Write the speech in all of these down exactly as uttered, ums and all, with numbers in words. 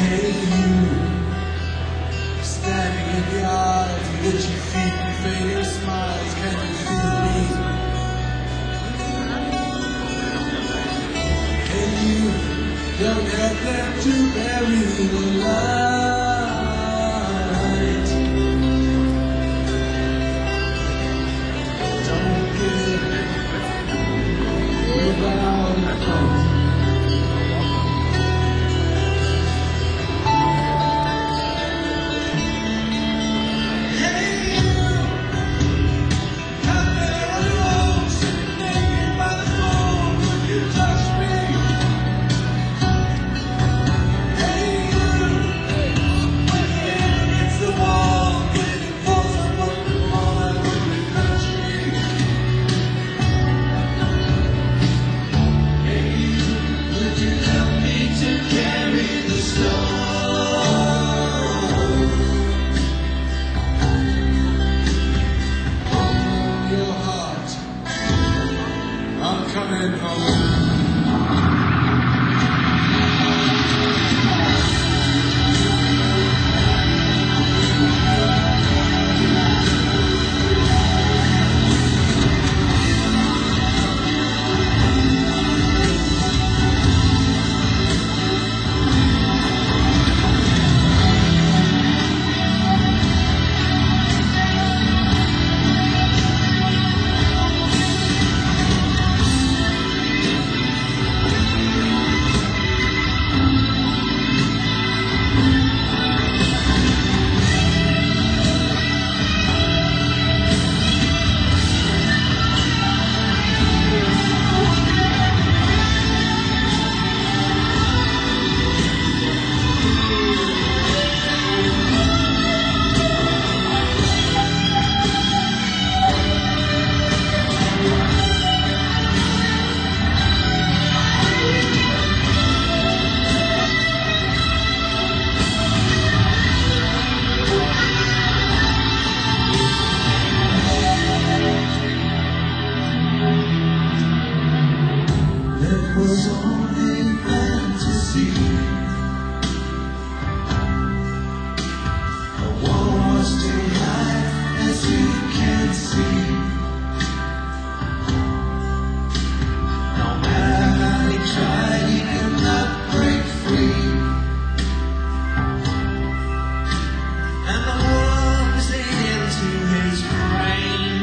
Hey you, standing in the aisles with itchy feet and fading smiles, can you feel me? Hey you, don't help them to bury the light. Don't give without a fight. I'm coming home. It was only fantasy. The wall was too high, as you can see. No matter how he tried, he could not break free. And the worms ate into his brain.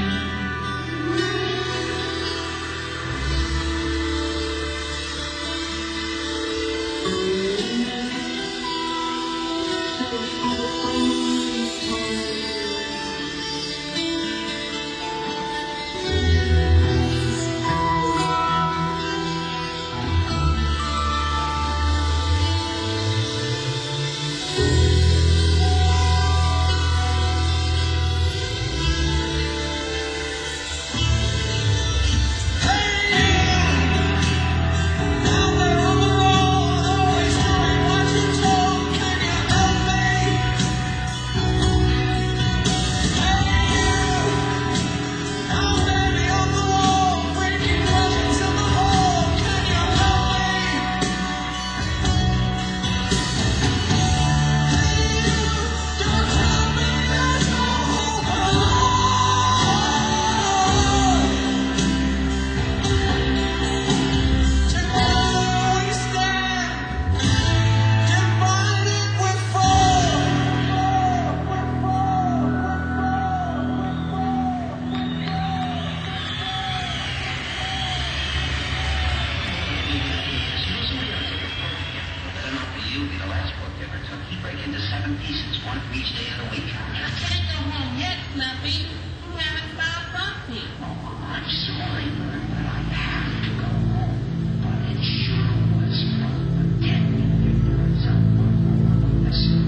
Pieces, one for each day of the week. I can't go home yet, Fluffy. You haven't found Bumpy. Oh, I'm sorry, Bert, but I have to go home. But it sure was fun pretending you learned something. Listen,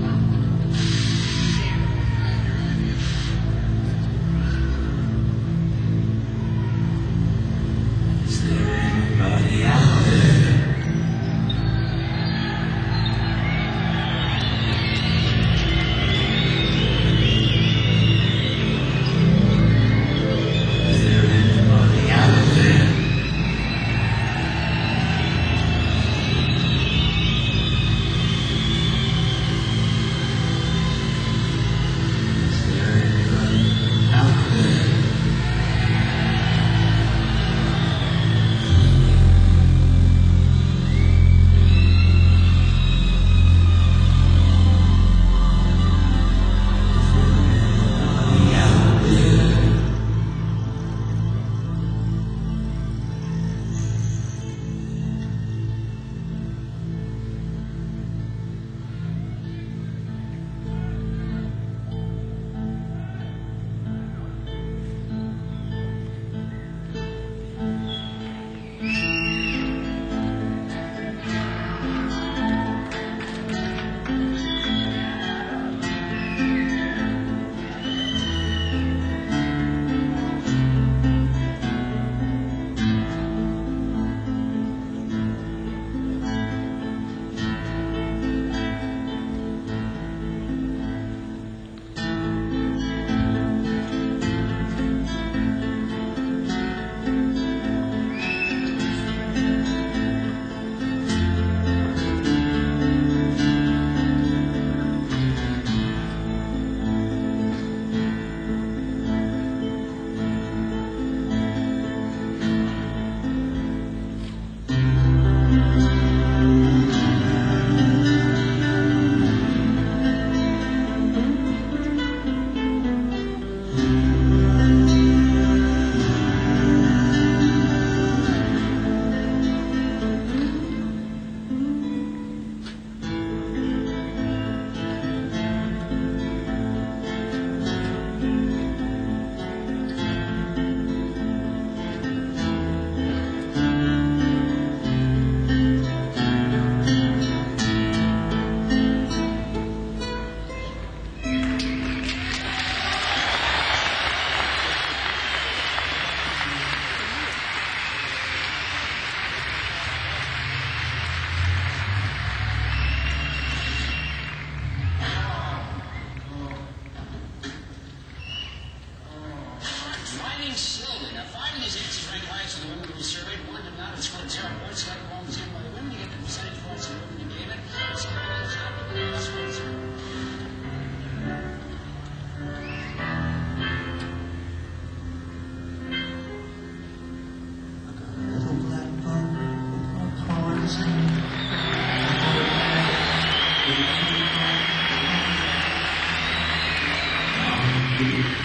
Is there anybody out there? Is there anybody out there?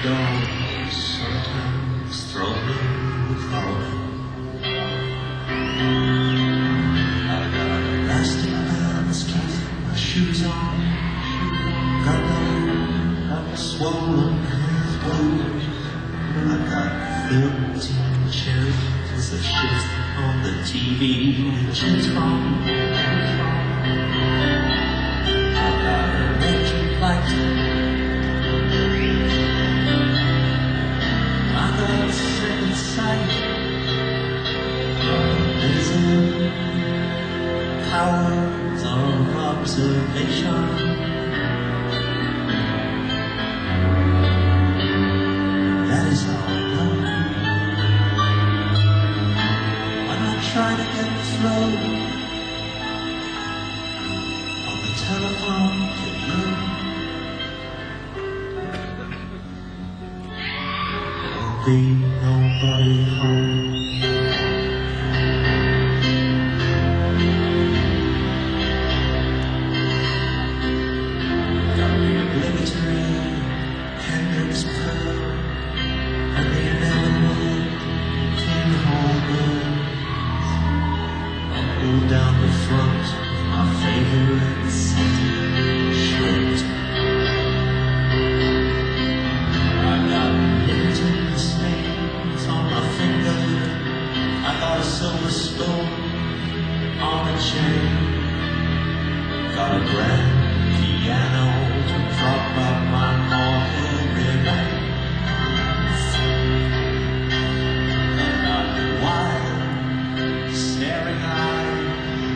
dog sometimes throw me with horror. I got elastic bands keeping my shoes on. Got no, got a swollen hands blue. I got fifteen cherries that shit on the T V and shit's wrong. I got an electric light. I got a second sight. Amazing powers of observation. That is all I know. When I try to get the flow on the telephone to you, there'll be nobody home. Got the obligatory Hendrix pearl and the inevitable King Holder. I'll pull down the front of my favorite satin shirt. I got limited stains on my finger. I got a silver spoon on a chain. Got a grand piano to prop up my mortal remains. I got wild, staring eyes.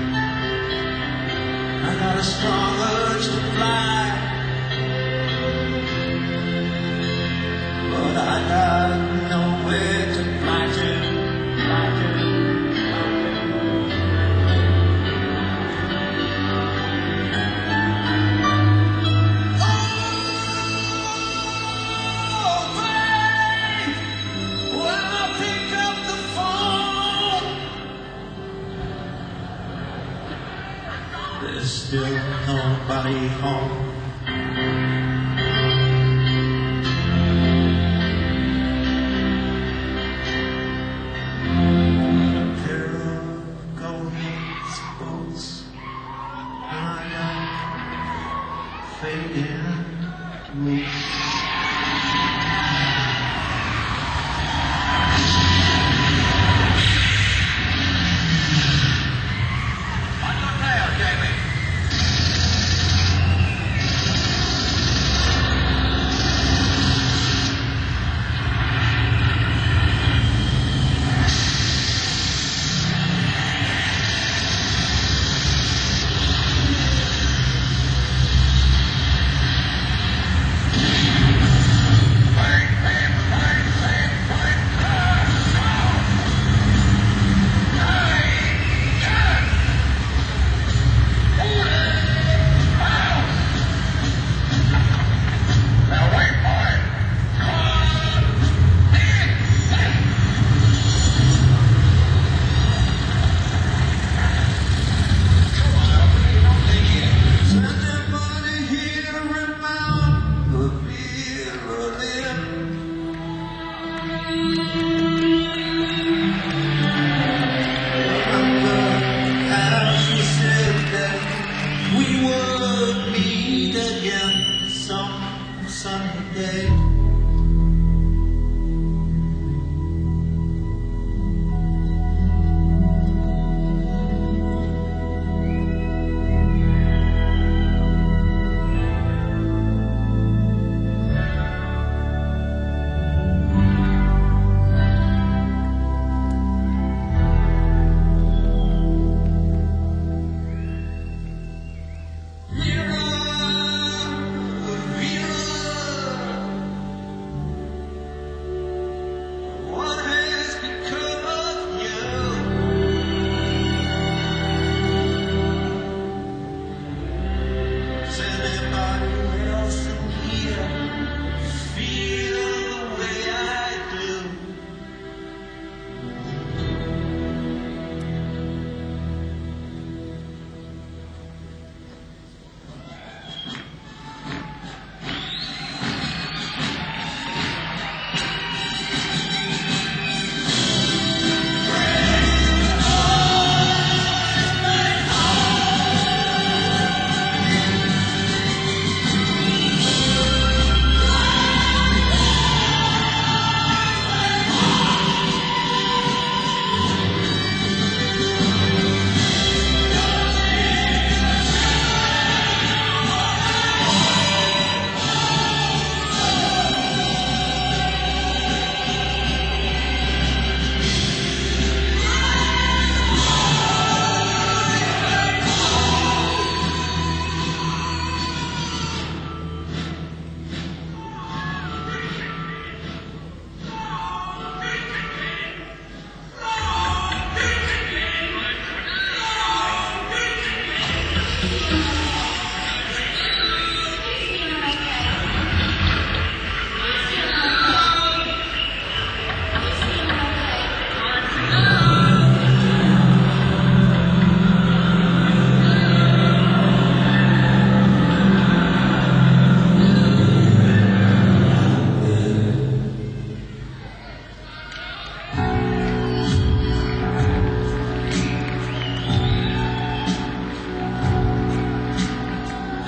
I got a strong urge to fly, but I got nowhere to fly to, fly to, fly to. Oh, babe, when I pick up the phone, there's still nobody home. A pair of gold-lace boots, and I got fading roots. We would meet again some sunny day.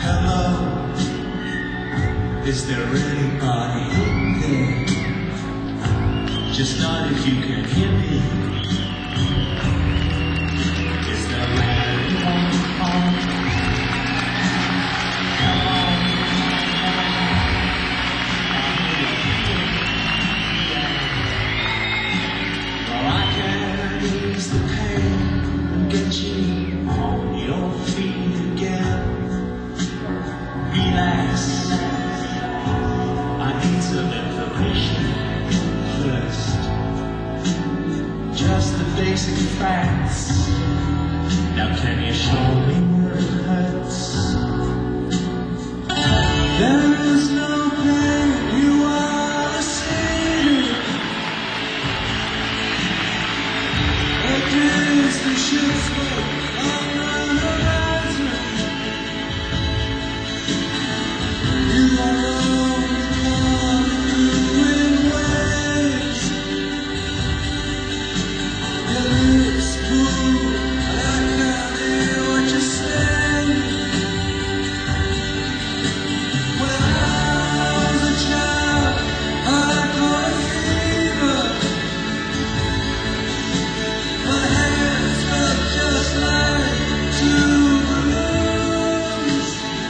Hello, is there anybody in there? Just not if you can hear me. Is there anyone home? Come on. Well, I can ease the pain and get you on your feet again. Relax. I need some information first. Just the basic facts. Now can you show me where it hurts? There is no pain you are to see. It is the ship's boat on the horizon. You are only doing waves. Your lips move, and I can't hear what you say. When I was a child, I caught a fever. My hands felt just like two balloons.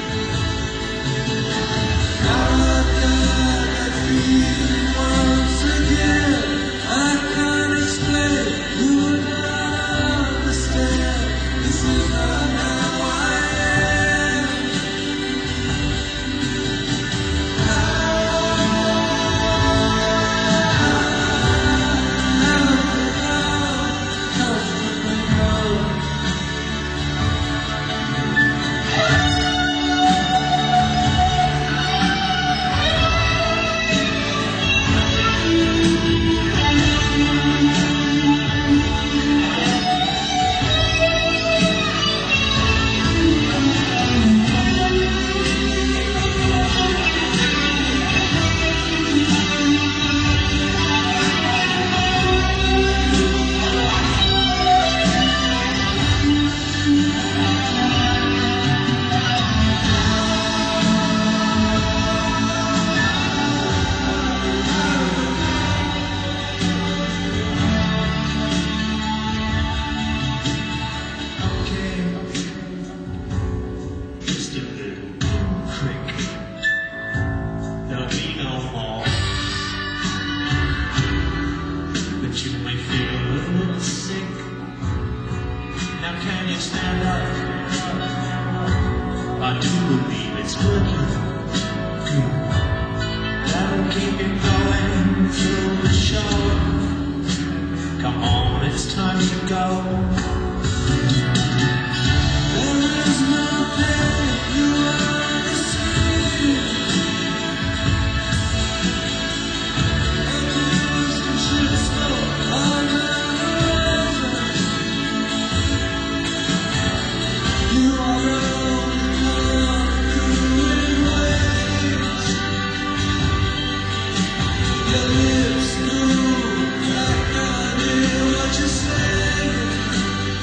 Now I've got that feeling once again. I can't explain, you would not understand. This is not how I am. Okay, just a little prick. There'll be no more. But you may feel a little sick. Now can you stand up? I do believe it's working. Good. That'll keep you going through the show. Come on, it's time to go. There is no pain you are to see. It is the ship's boat on the horizon. You are only doing waves. Your lips move, I can't hear what you say.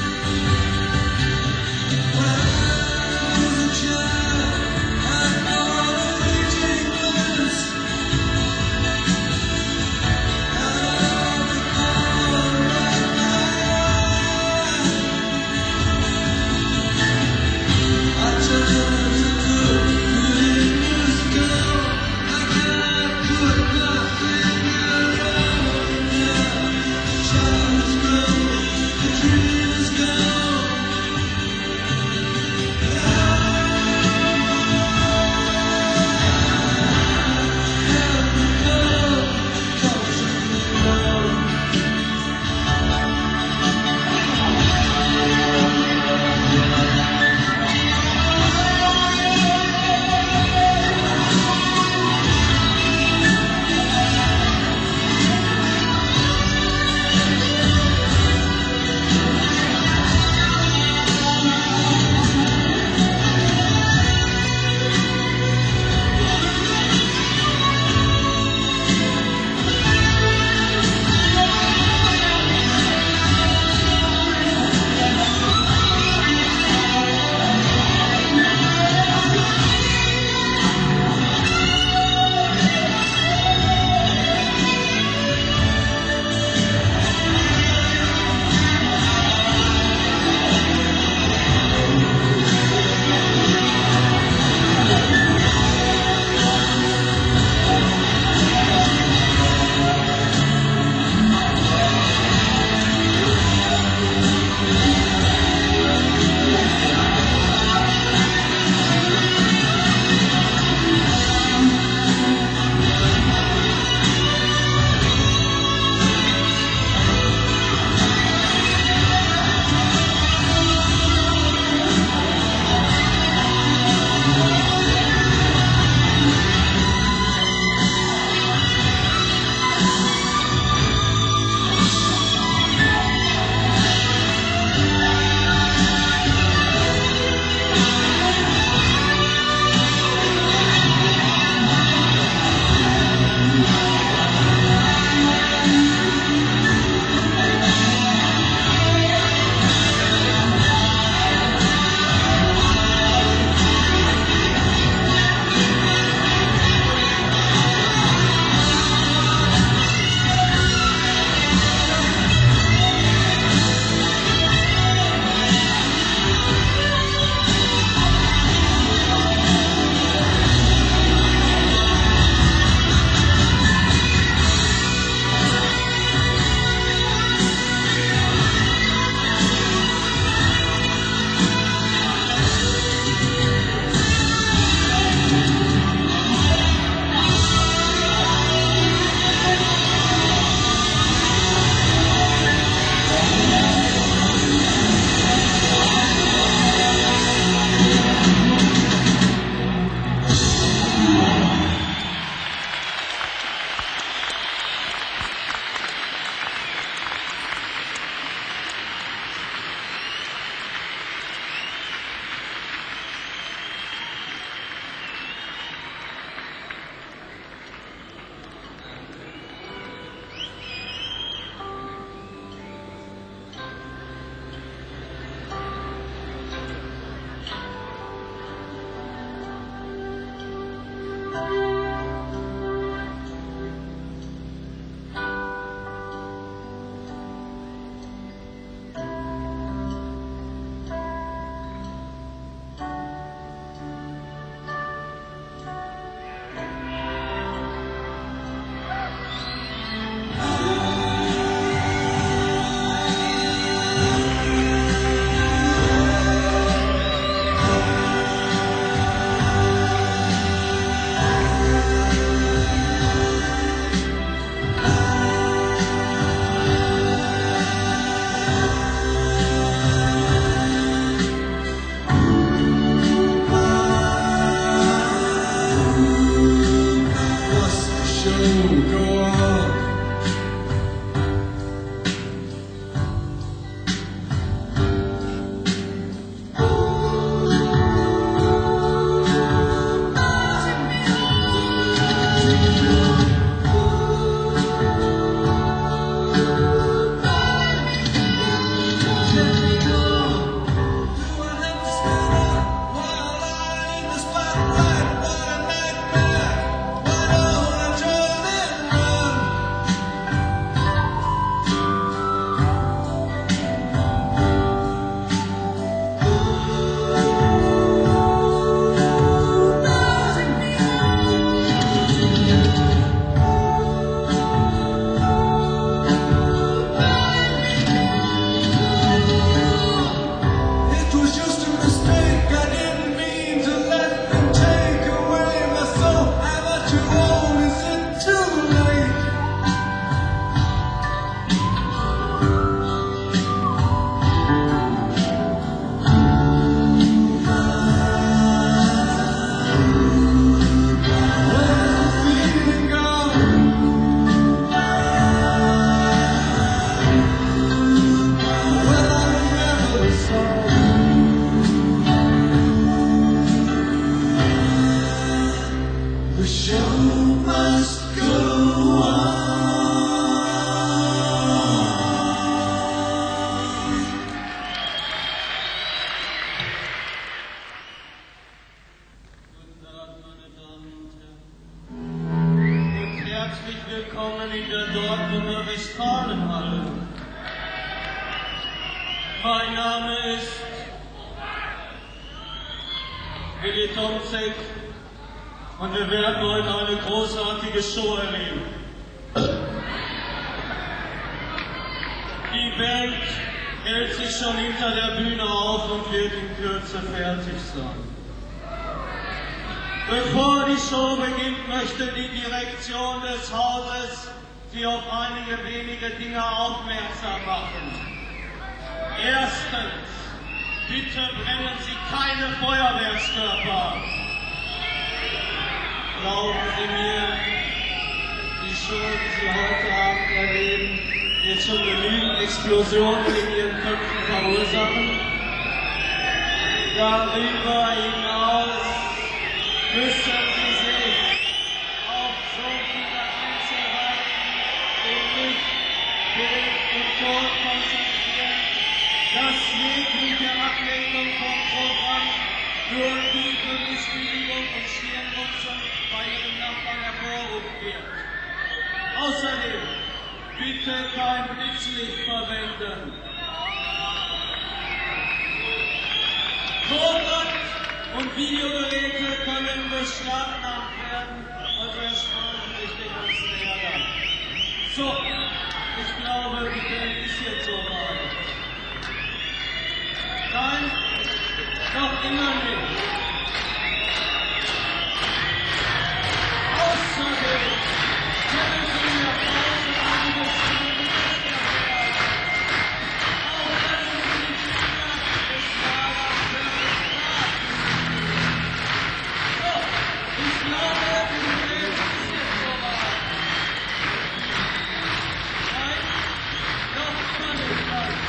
Willkommen in der Dortmunder Westfalenhalle. Mein Name ist Willi Tomzek und wir werden heute eine großartige Show erleben. Die Band hält sich schon hinter der Bühne auf und wird in Kürze fertig sein. Bevor die Show beginnt, möchte die Direktion des Hauses Sie auf einige wenige Dinge aufmerksam machen. Erstens, bitte brennen Sie keine Feuerwerkskörper. Glauben Sie mir, die Show, die Sie heute Abend erleben, wird schon genügend Explosionen in Ihren Köpfen verursachen. Darüber hinaus müssen Sie sich auf so viele Einzelheiten wie Licht, Bild und Ton konzentrieren, dass jegliche Ablenkung vom Programm nur die Befriedigung und Stirnrunzeln bei Ihren Nachbarn hervorrufen wird. Außerdem bitte kein Blitzlicht verwenden. Tonband und Videogeräte können beschlagnahmt werden, also ersparen Sie sich den ganzen Ärger. So, ich glaube, die Band ist jetzt soweit. Nein, noch immer nicht. Außerdem können Sie mir Pause einige Stunden erklären. Auch wenn Sie die Finger des Lagers verraten. So, ich glaube, die Band ist jetzt soweit. Nein, noch immer nicht ganz.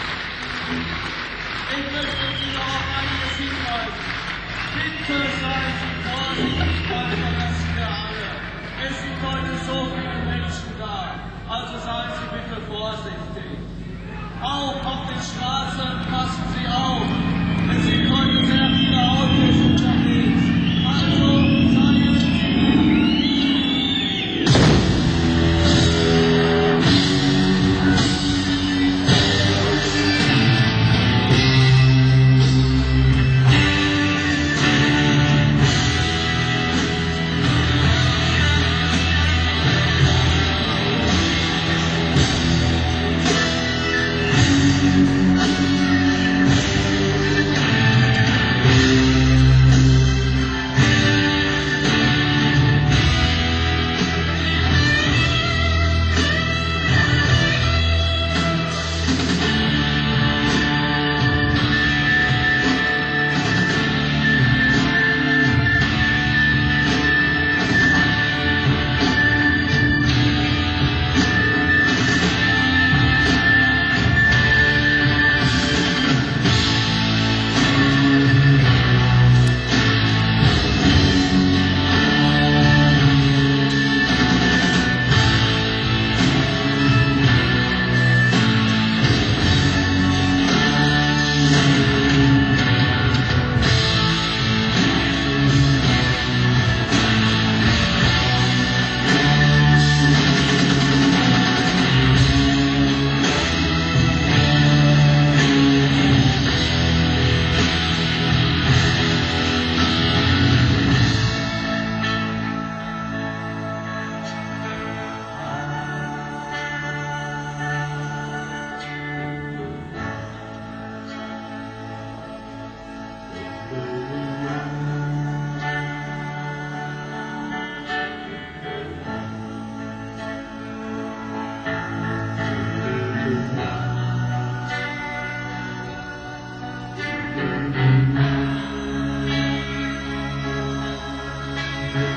Ich möchte Sie noch auf einiges hinweisen. Bitte seien Sie vorsichtig beim Verlassen der Halle. Es sind heute so viele Menschen da, also seien Sie bitte vorsichtig. Auch auf den Straßen passen Sie auf. Es sind heute sehr viele Autos unterwegs. Also seien Sie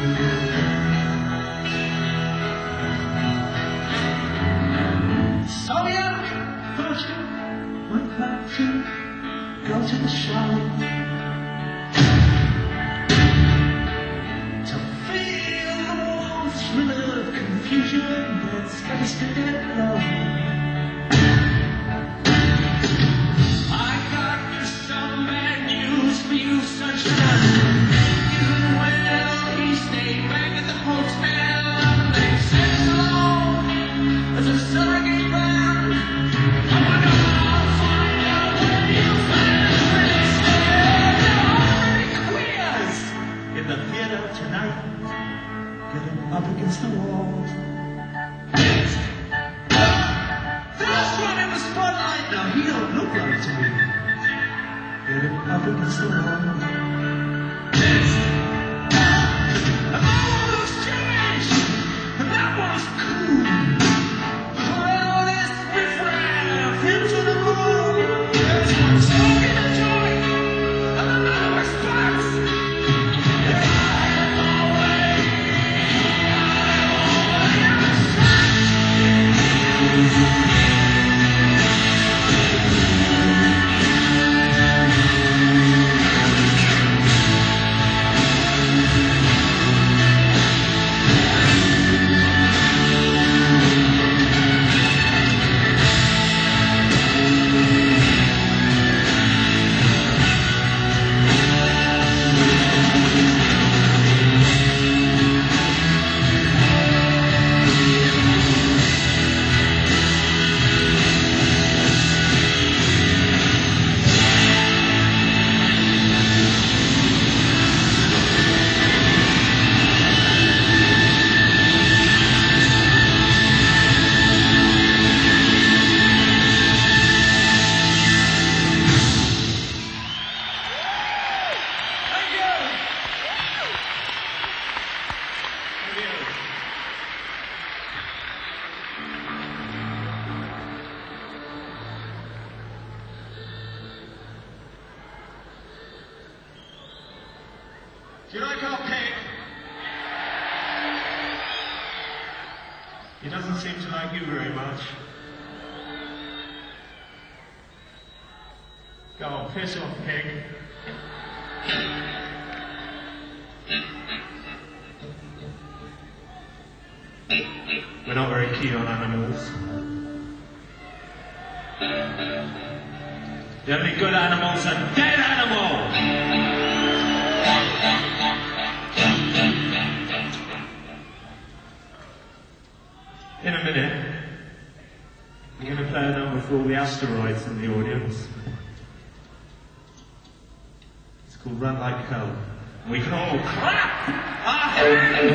So young, thought you went back to go to the show to feel the warm thrill of confusion that's faced to get low. I got just some bad news for you, sunshine. You well, he stayed back at the hotel. They said so long as the sun came round. I wonder I'll find out where you found this. There are many queers in the theater tonight, getting up against the wall. The last one in the spotlight, now he don't look like to me. Getting up against the wall. And that one looks Jewish, and that one's cool. Well, this riffraff into the moon. This one's smoking a joint, and another response. If I had my way, do you like our pig? He doesn't seem to like you very much. Go on, piss off, pig. We're not very keen on animals. The only good animals are dead animals! In a minute, I'm going to play a number for all the asteroids in the audience. It's called Run Like Hell. We can all clap our hands!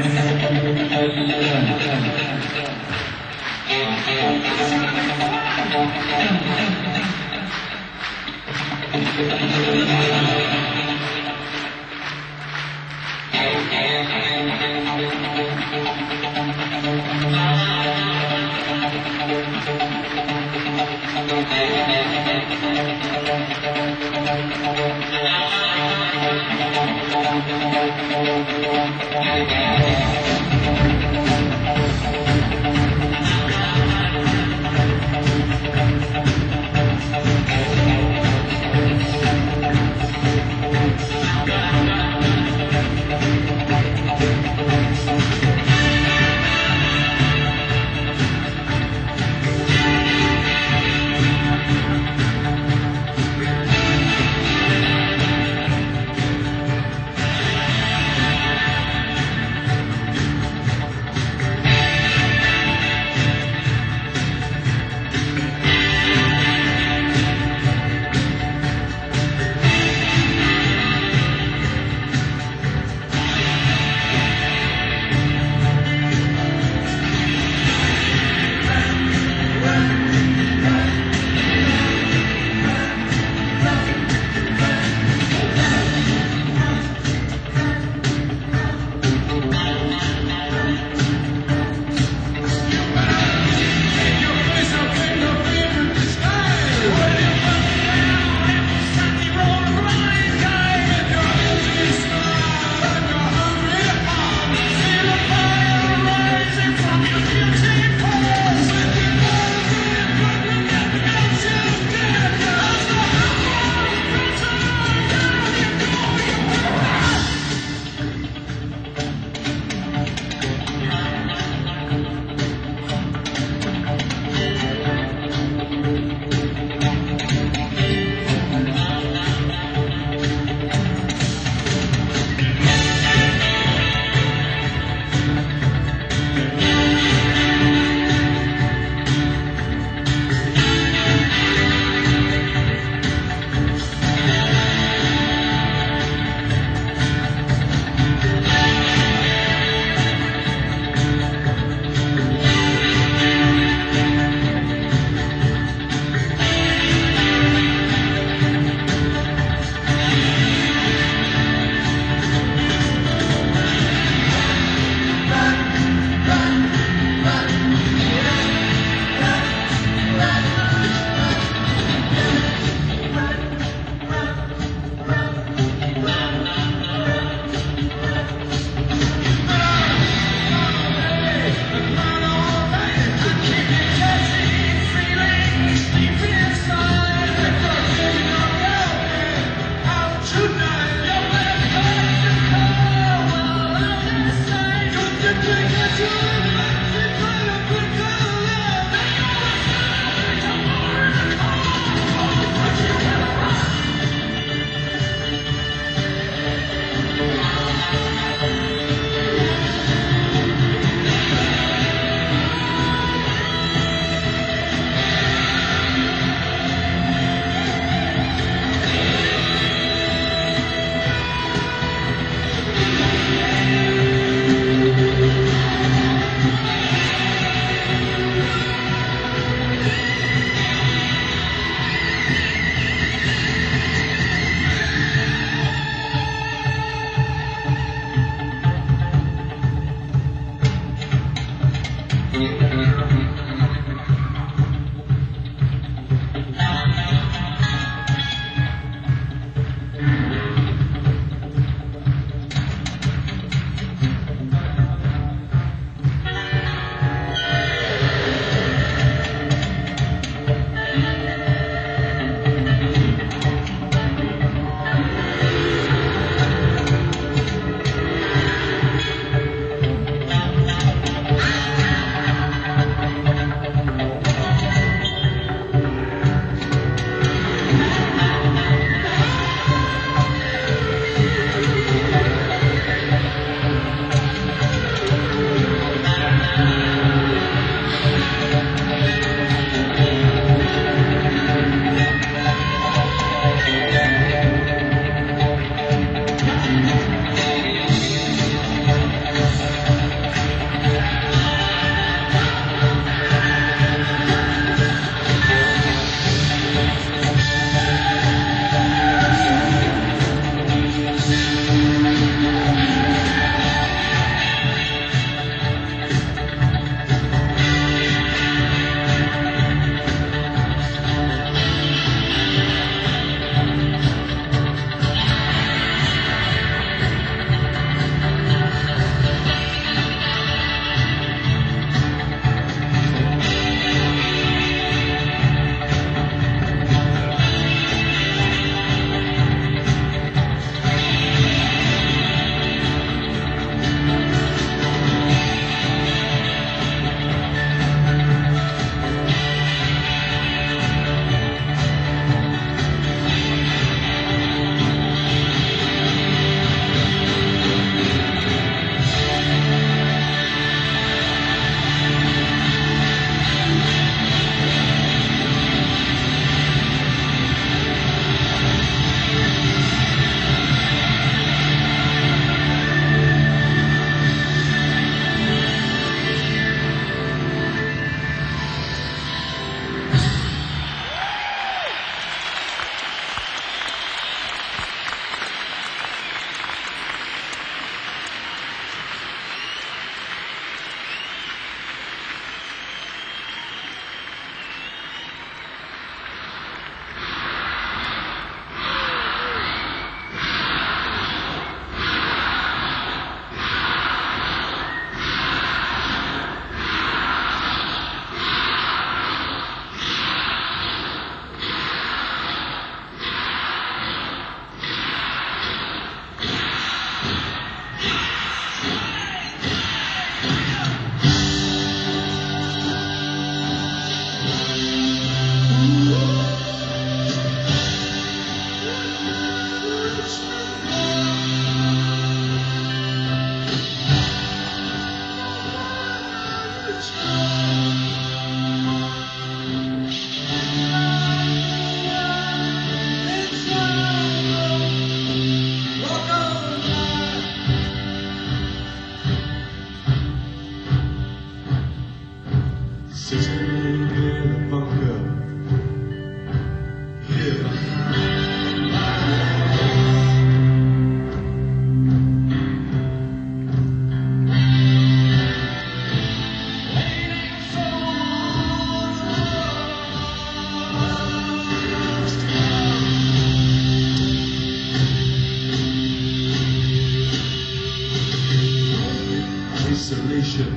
isolation.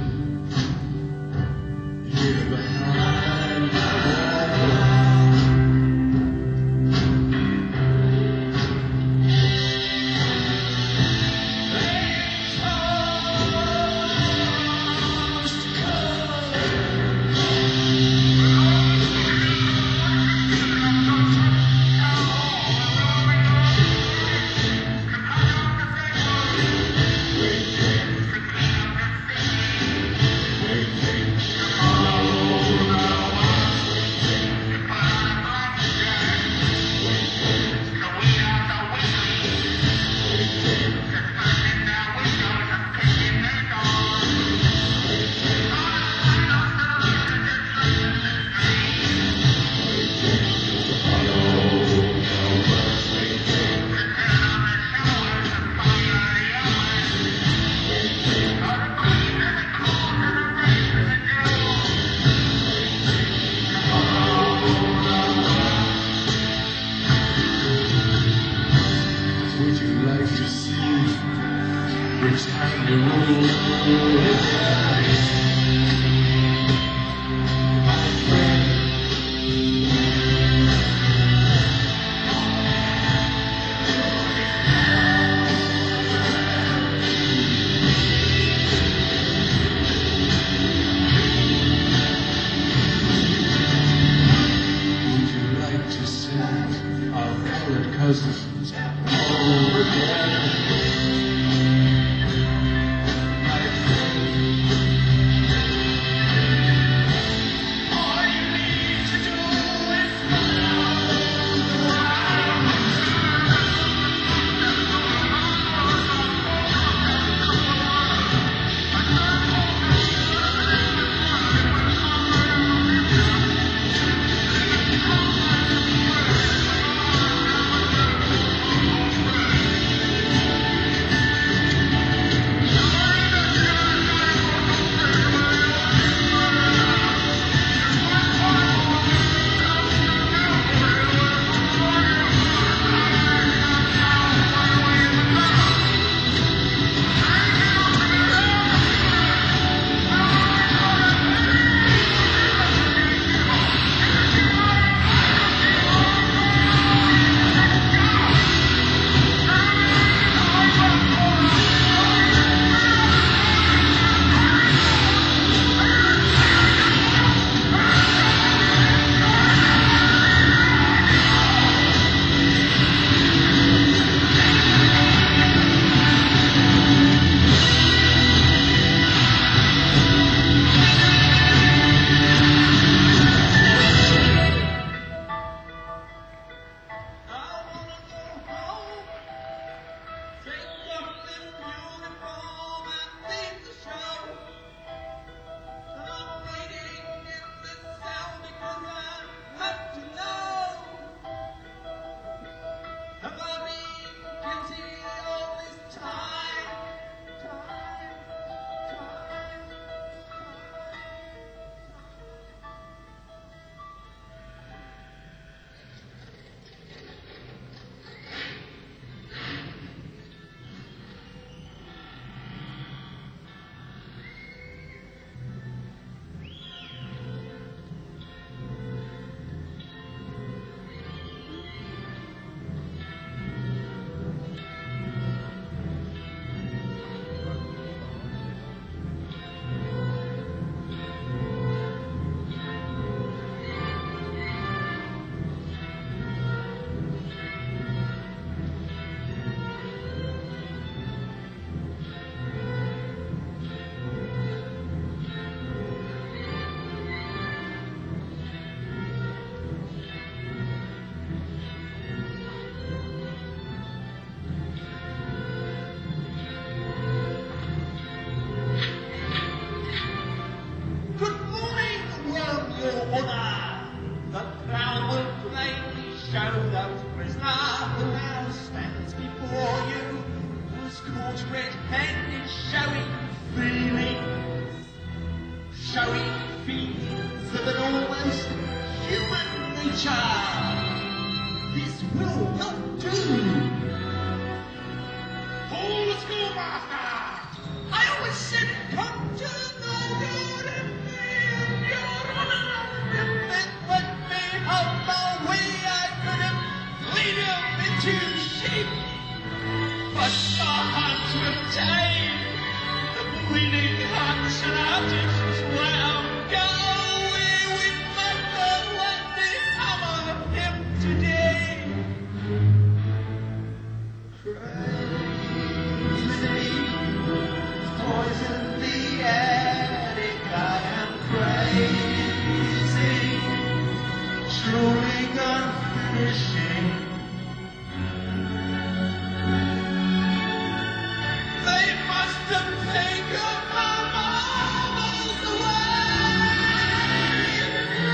Here behind my wall. Would you like to see which time you rule is right? My friend, would you like to see our colored cousins all again? My friend, all you need to do is red-handed showing feelings, showing feelings of an almost human nature. This will not do. Call the schoolmaster. I always said come poison the attic. I am crazy, truly gone finishing. They must have taken my marbles away.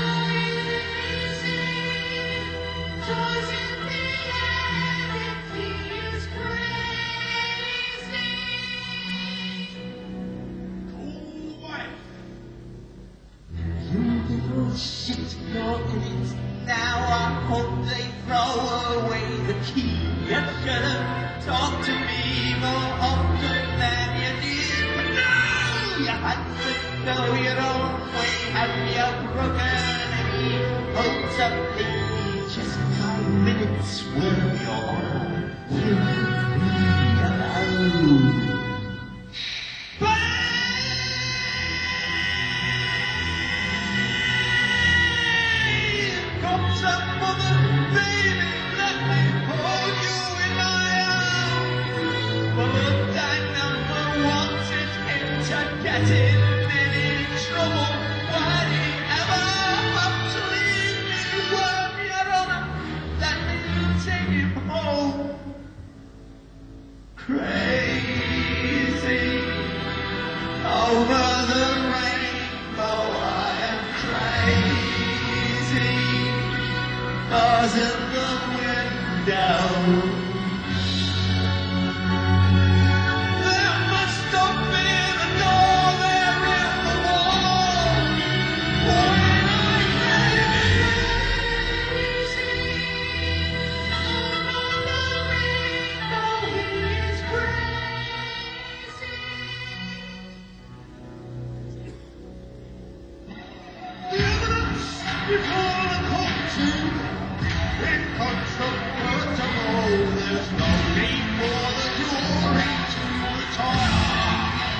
Poison the attic, he is crazy. You little shit, you're in it. Now I hope they throw away the key. You should have talked to me more often than you did. But no, you had to go your own way. Have you broken any hopes of me? Just five minutes will your will be alone. Comes up mother, baby, let me hold you in my arms. But I never wanted him to get in any trouble. Why did he ever have to leave me? Worm your honor, let me take him home. Crazy, over the rainbow, I am crazy. Stars in the window. There must have been a door there in the wall. When I came the evidence before the court too. Incontrovertible, there's no need for the jury to retire.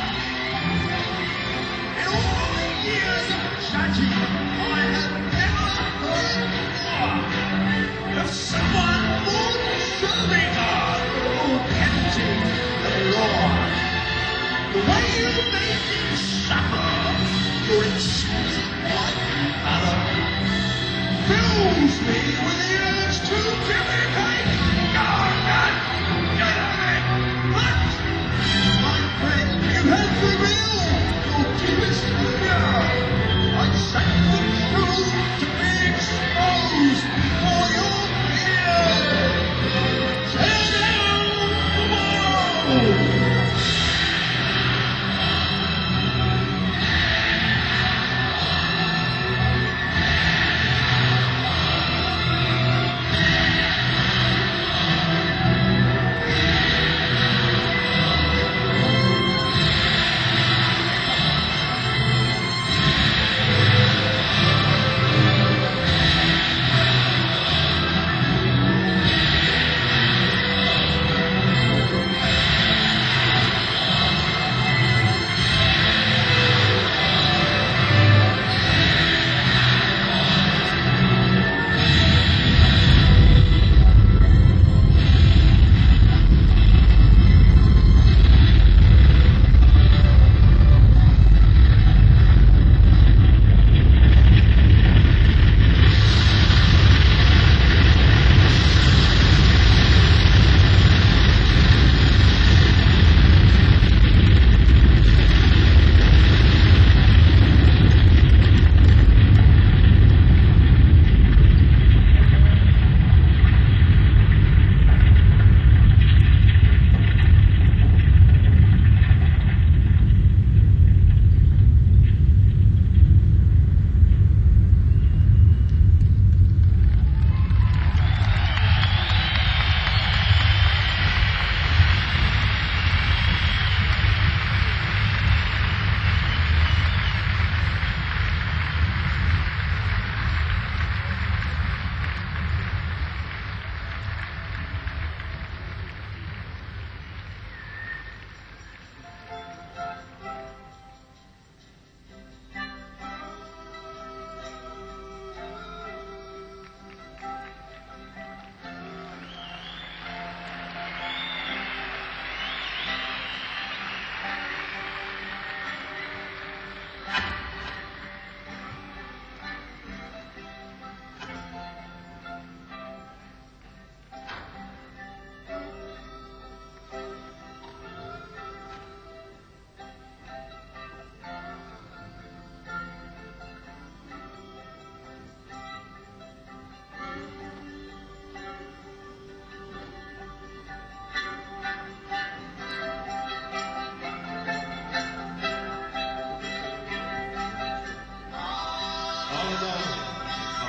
In all the years of judging, I have never heard more. If someone would show me God, oh, empty the law. The way you make him suffer, your exquisite white color, fills me with the urge to communicate. No, no, no, but, my friend, you have revealed your deepest fear. I sent the truth to be exposed before your ears. Tear down the wall.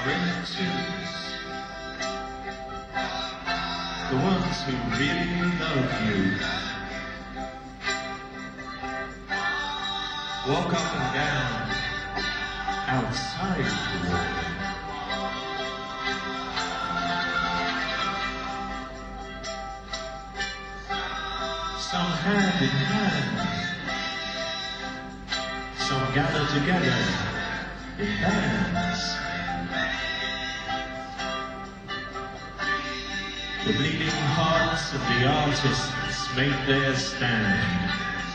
relatives, the ones who really love you, walk up and down outside the wall. Some hand in hand, some gather together in bands. The bleeding hearts of the artists make their stand.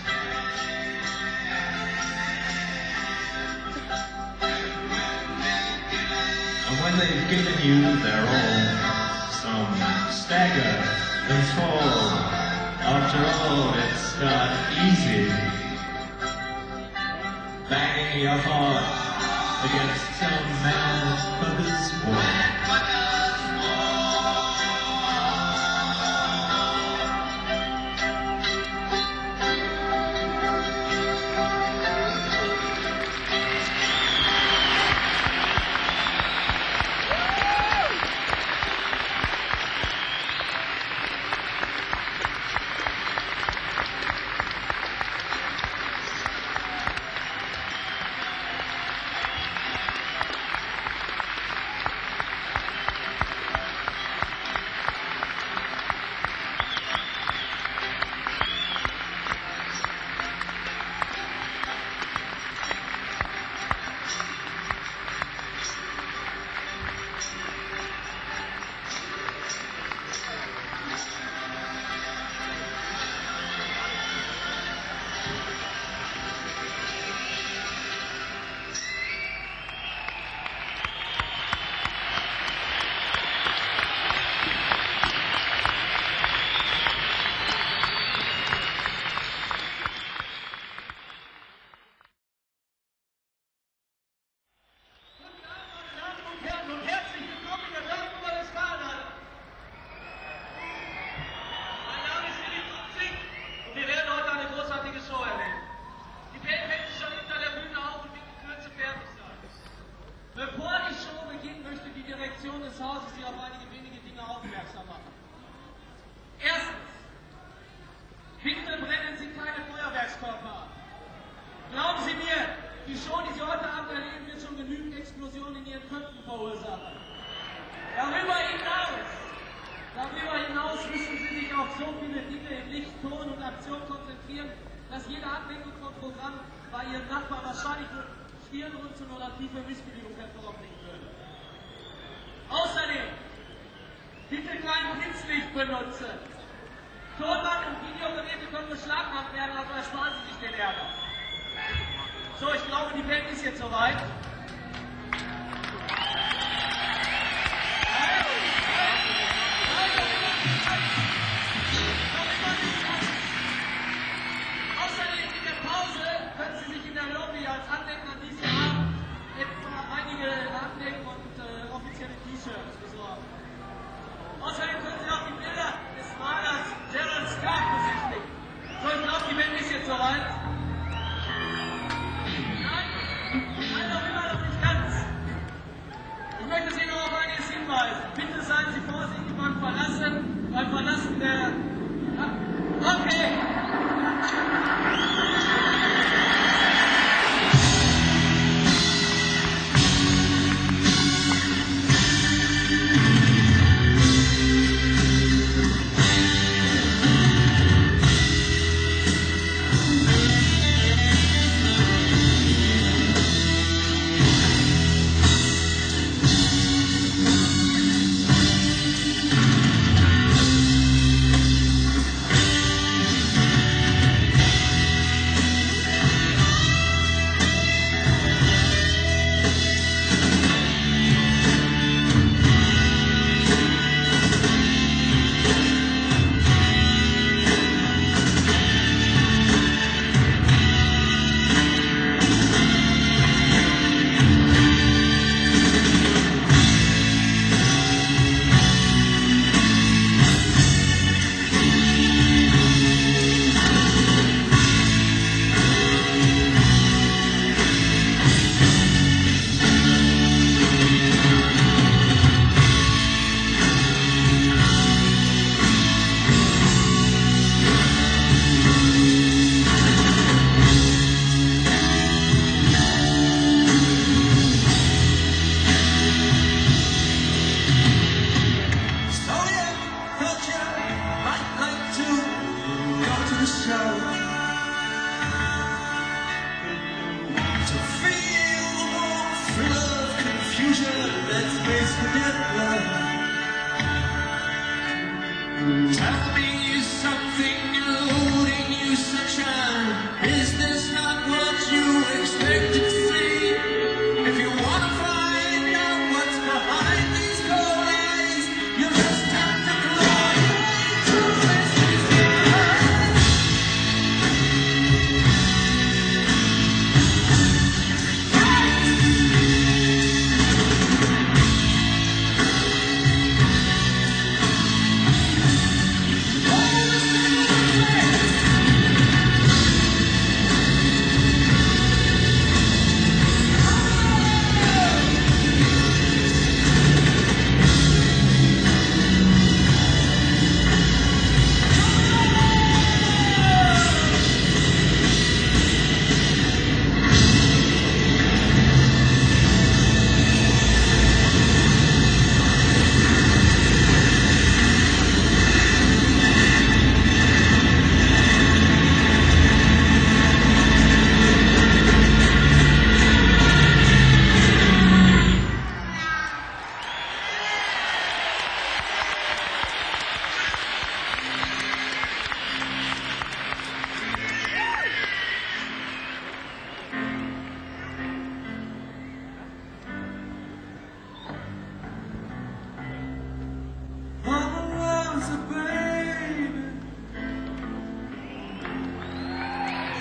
And when they've given you their all, some stagger and fall. After all, it's not easy, banging your heart against some mother's wall.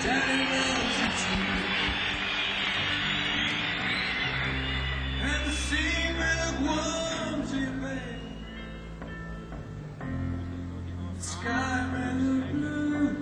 Daddy loves you too. And the sea milk warms you, babe. The sky rather blue.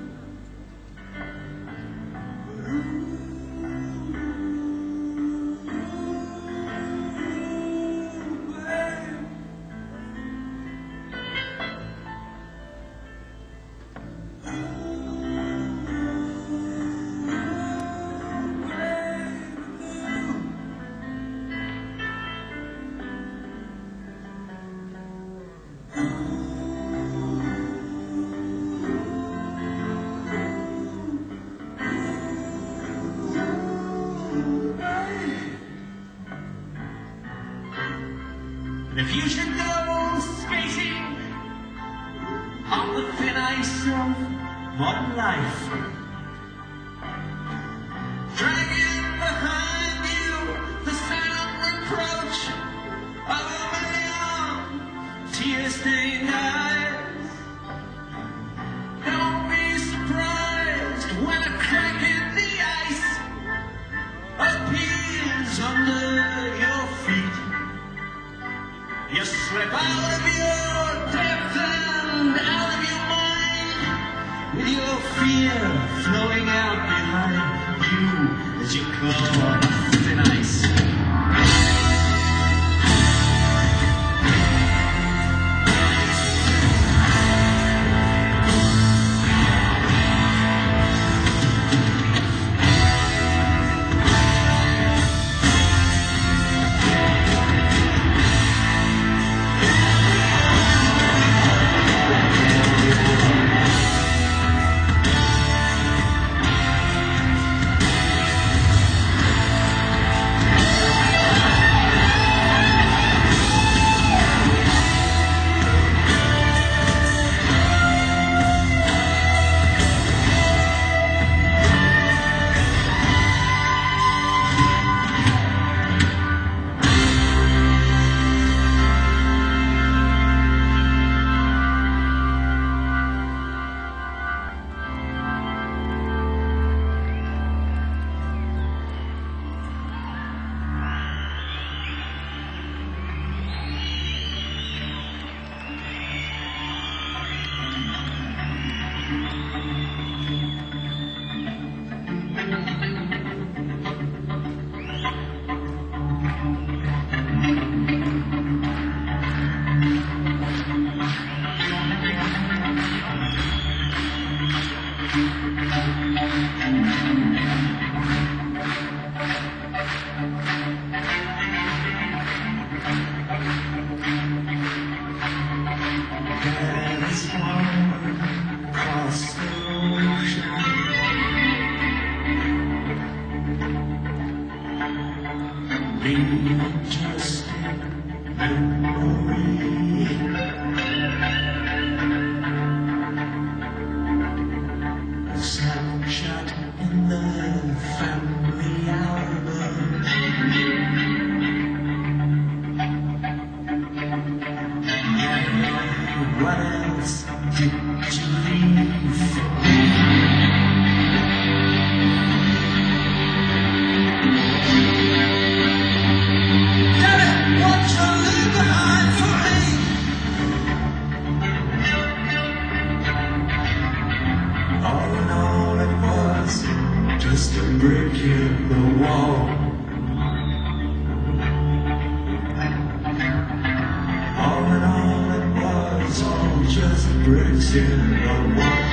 And if you should go skating on the thin ice of modern life, dragging behind you the silent reproach of a million tear-stained eyes, don't be surprised when a crack in the ice appears under your feet. You slip out of your depth and out of your mind, with your fear flowing out behind you as you claw on the thin ice. Just memory. A snapshot in the family album. Yeah, what else did you leave for me? Just a brick in the wall. All in all, it was all just bricks in the wall.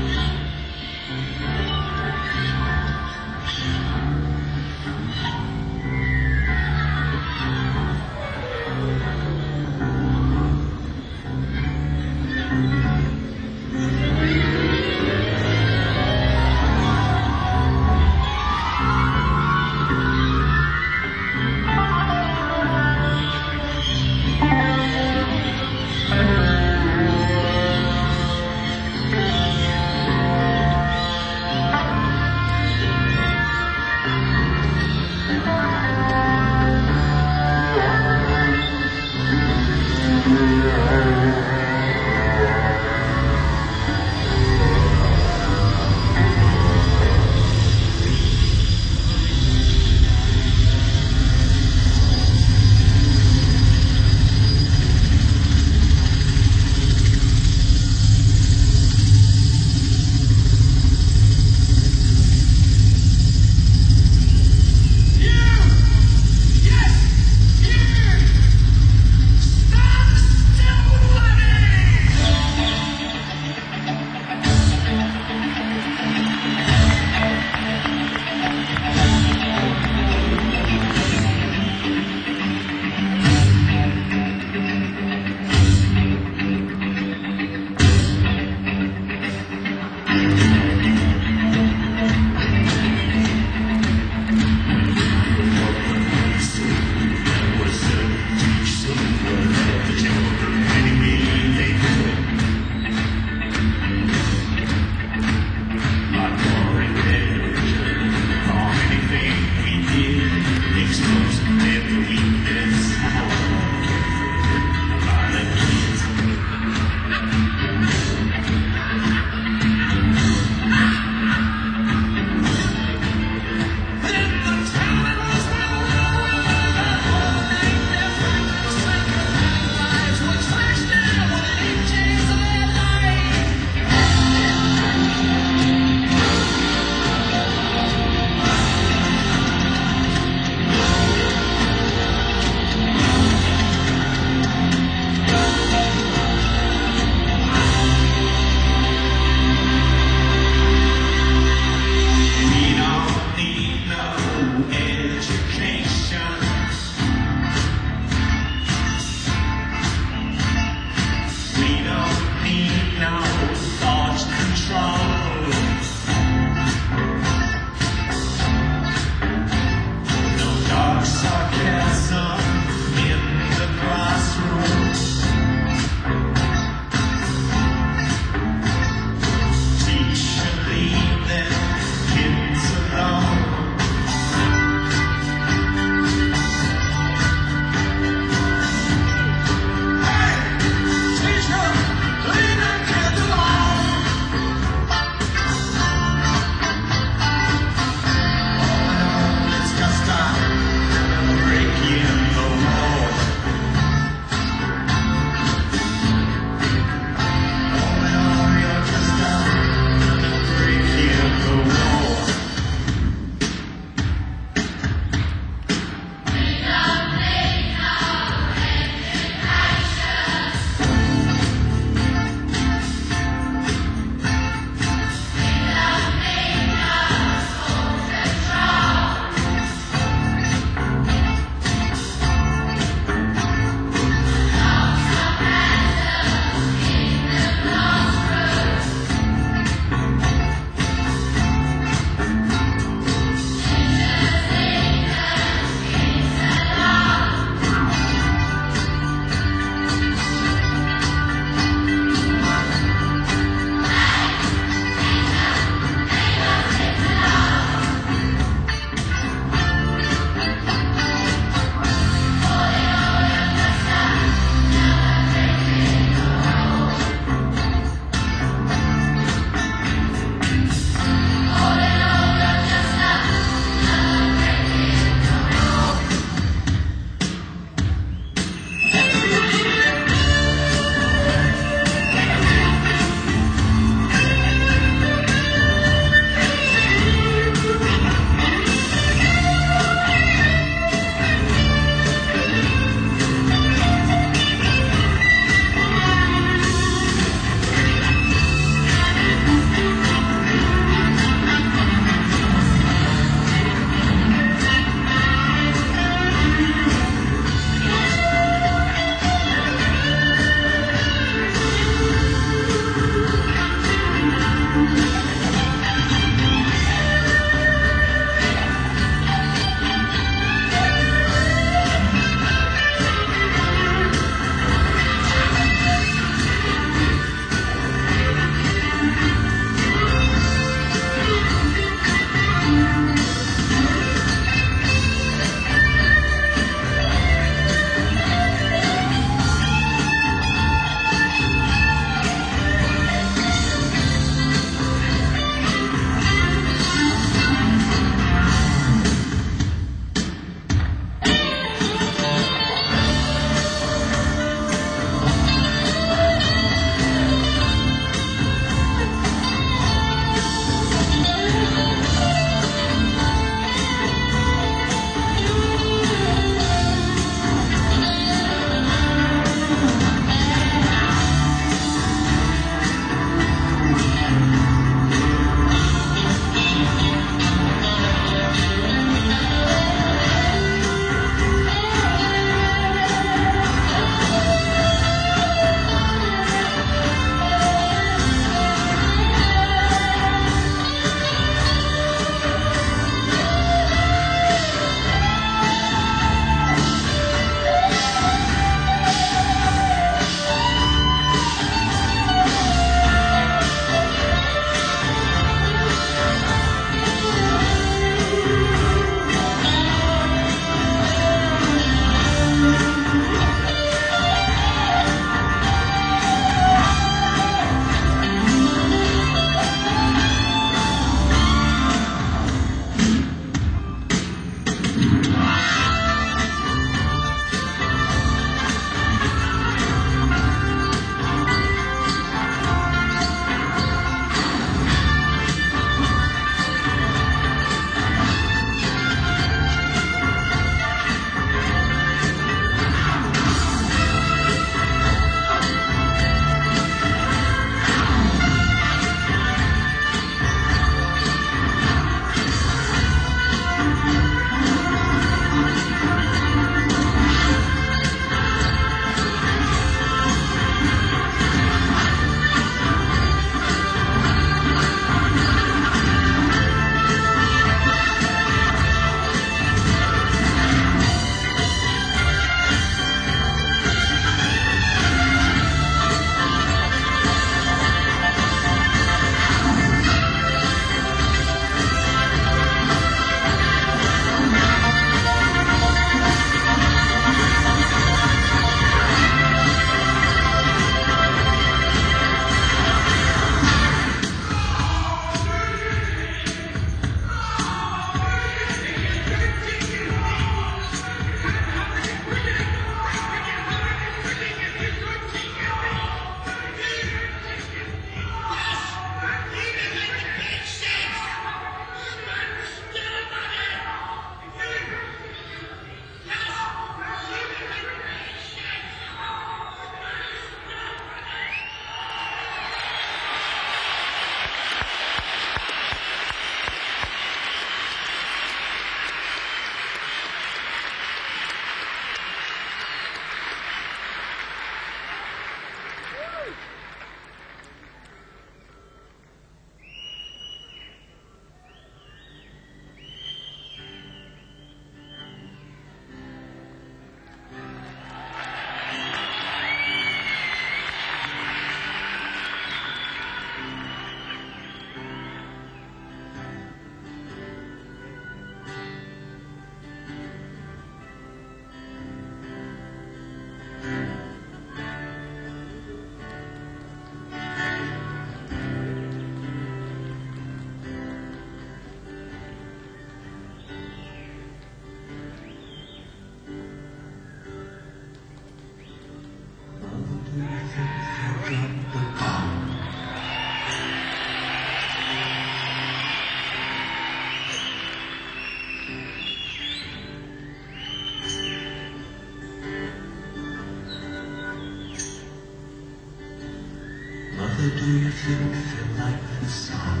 do you think they like this song?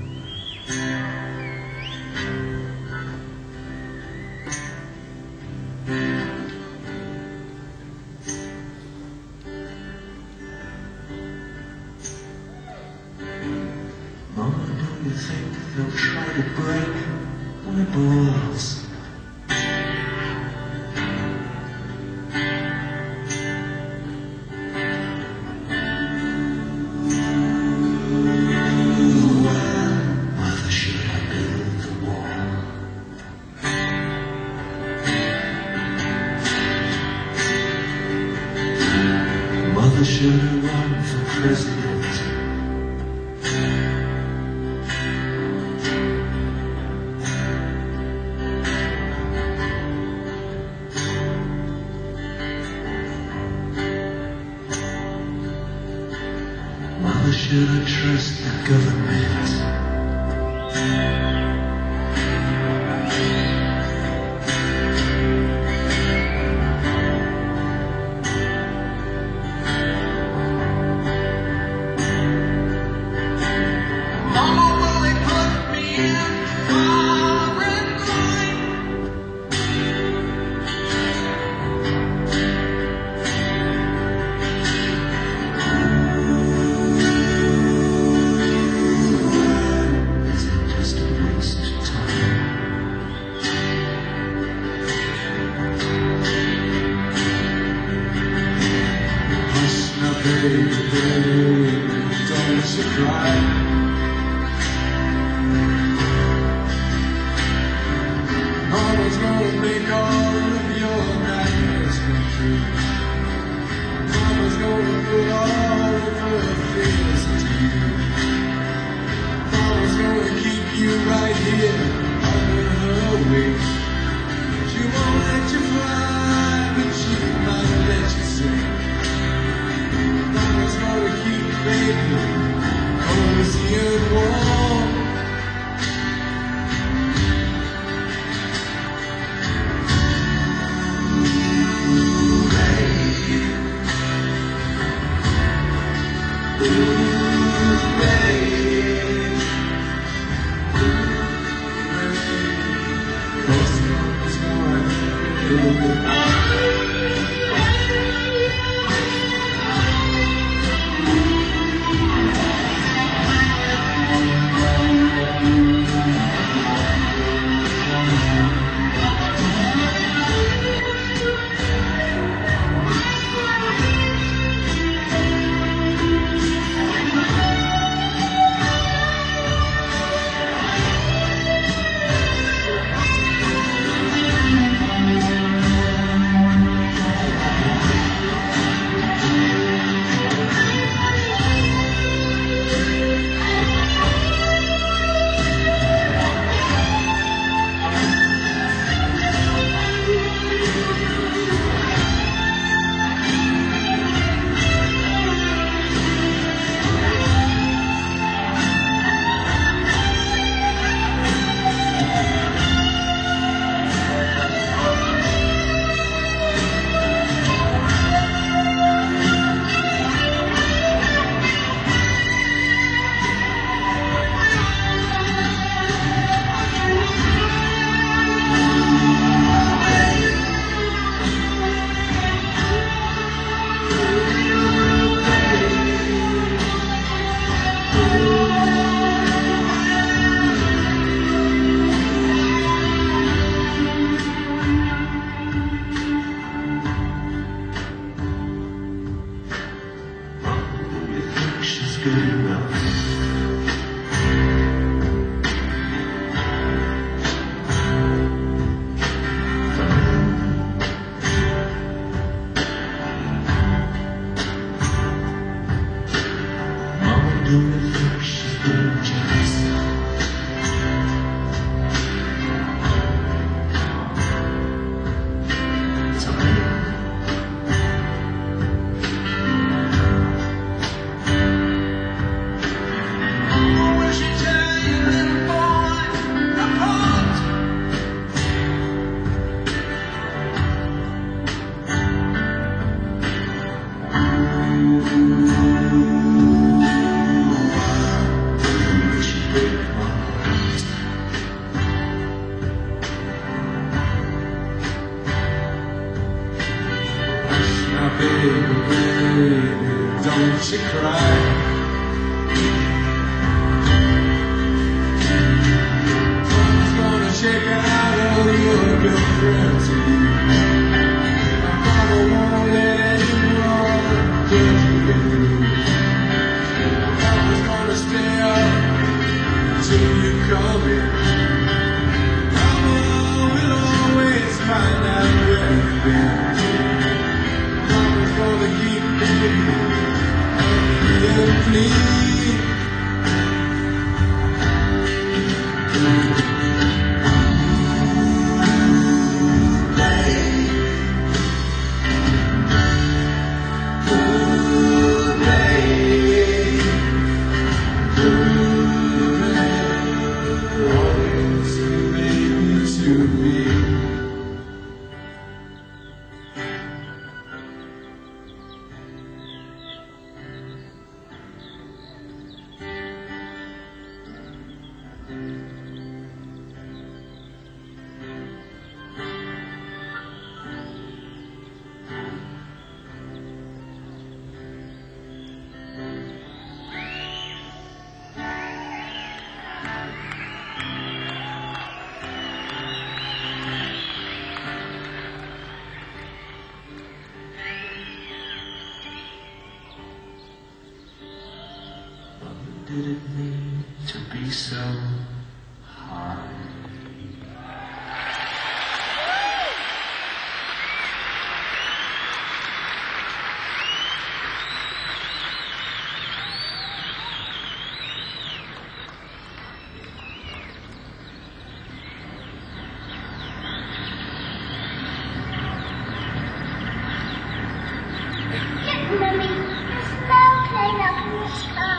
Mama, do you think they'll try to break my balls? Mother, should I build the wall? Mother, should I run for president? Mother, should I trust the government? Mama, will they put me in foreign crime? Is it just a waste of time? Hush now, baby, baby, don't you cry. Mama's gonna make all of your nightmares come true. Mama's gonna put all of her fears into you. Mama's gonna keep you right here under her wing. She won't let you fly, but she might let you sing. Mama's gonna keep you, baby, cozy and warm. She's good enough. Mama, do you think she's good just? to cry. Someone's gonna check out all your girlfriends. I'm gonna won't let anyone judge you get through. Someone's gonna stay up till you come in. Mama will always find out where you've been. Mama's gonna keep me and please. Did it need to be so hard? Mommy, there's no plane up in the sky.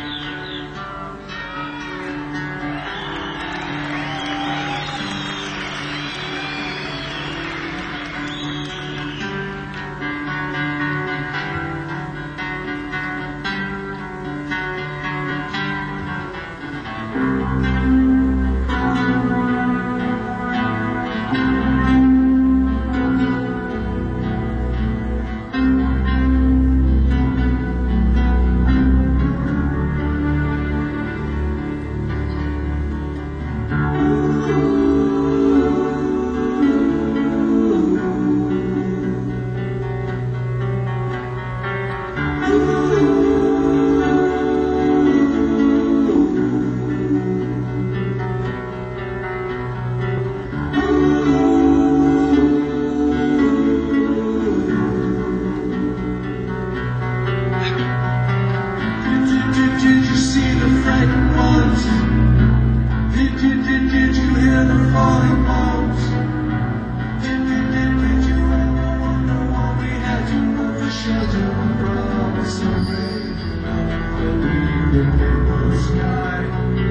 Did you see the frightened ones? Did, did, did, did you hear the falling bombs? Did, did, did, did you ever wonder why we had to move the shelter from the rain that we lived in the sky?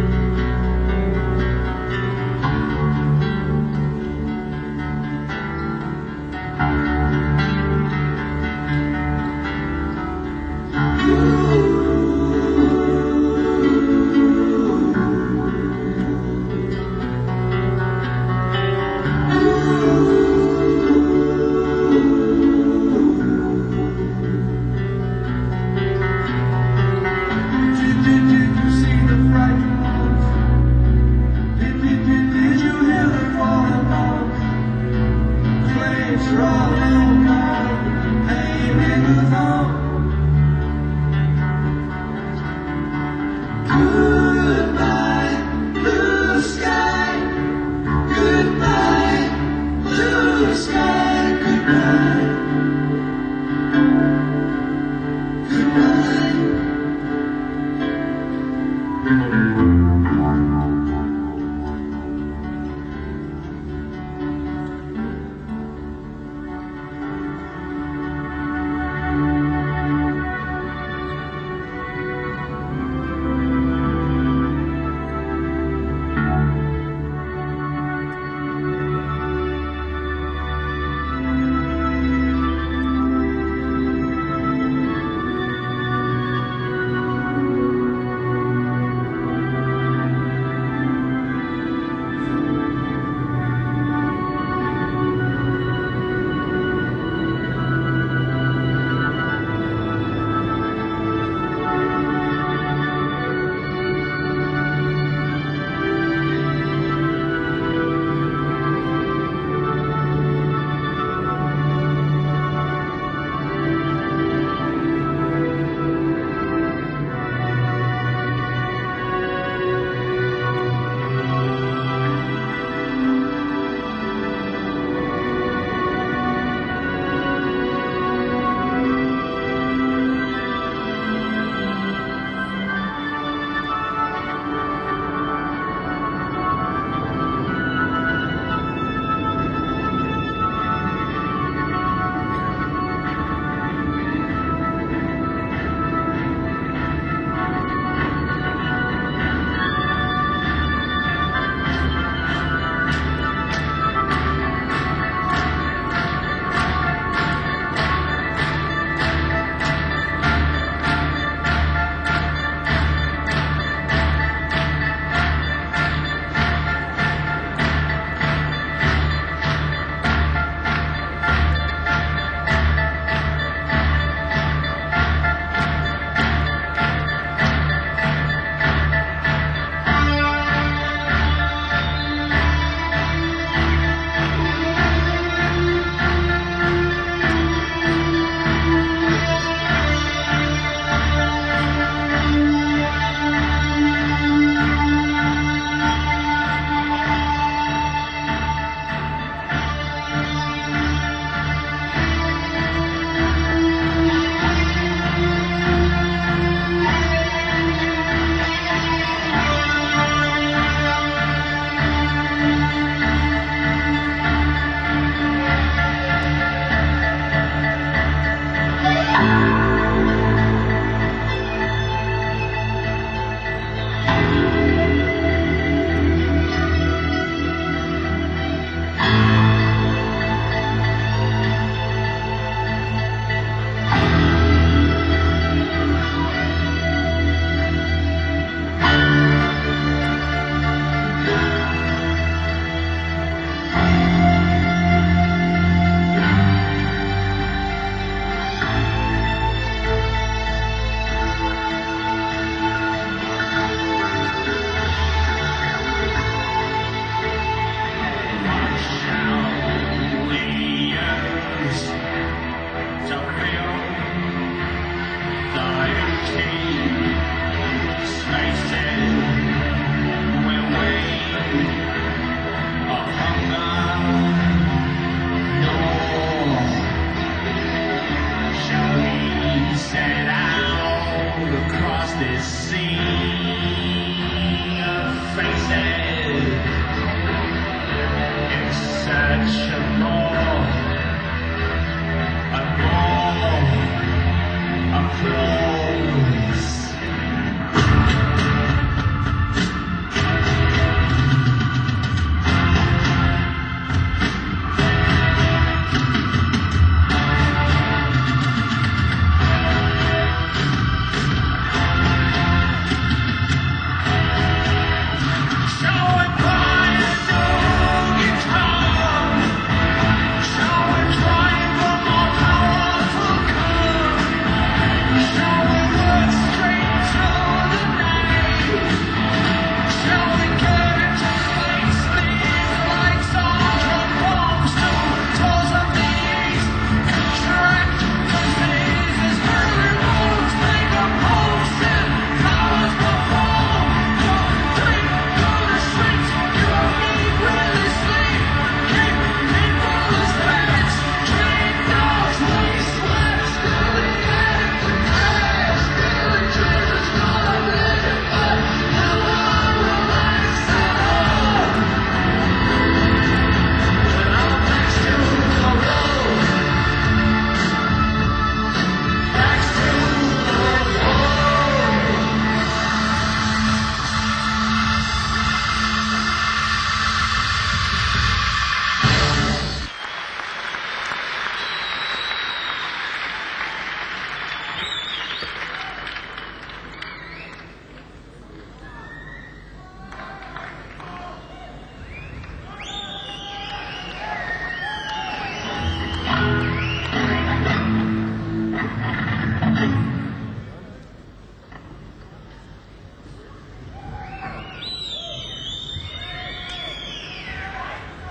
Goodbye, blue sky. Goodbye, blue sky. Goodbye. Goodbye.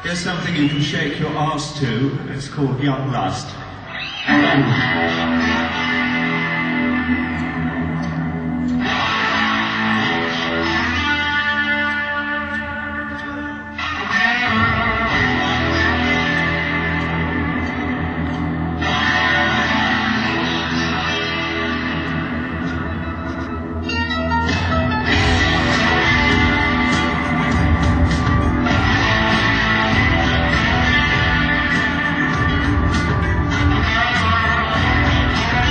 Here's something you can shake your arse to. It's called Young Lust. Thank